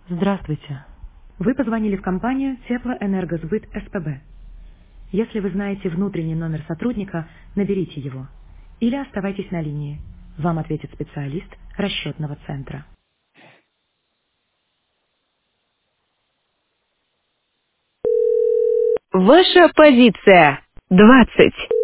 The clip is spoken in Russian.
Здравствуйте. Вы позвонили в компанию Теплоэнергосбыт СПБ. Если вы знаете внутренний номер сотрудника, наберите его. Или оставайтесь на линии. Вам ответит специалист расчетного центра. Ваша позиция 20.